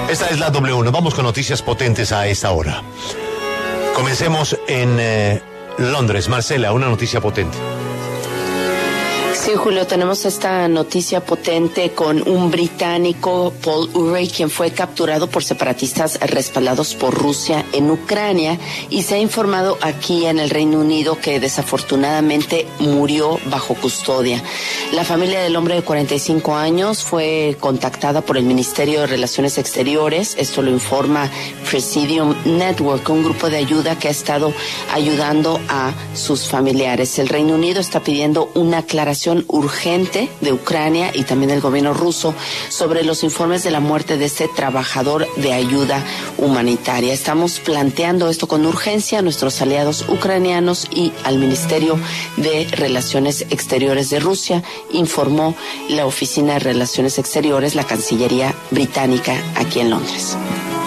Esta es la W1. Vamos con noticias potentes a esta hora. Comencemos en Londres. Marcela, una noticia potente. Sí, Julio, tenemos esta noticia potente con un británico, Paul Urey, quien fue capturado por separatistas respaldados por Rusia en Ucrania, y se ha informado aquí en el Reino Unido que desafortunadamente murió bajo custodia. La familia del hombre de 45 años fue contactada por el Ministerio de Relaciones Exteriores. Esto lo informa Presidium Network, un grupo de ayuda que ha estado ayudando a sus familiares. El Reino Unido está pidiendo una aclaración urgente de Ucrania y también del gobierno ruso sobre los informes de la muerte de este trabajador de ayuda humanitaria. Estamos planteando esto con urgencia a nuestros aliados ucranianos y al Ministerio de Relaciones Exteriores de Rusia, informó la Oficina de Relaciones Exteriores, la Cancillería británica aquí en Londres.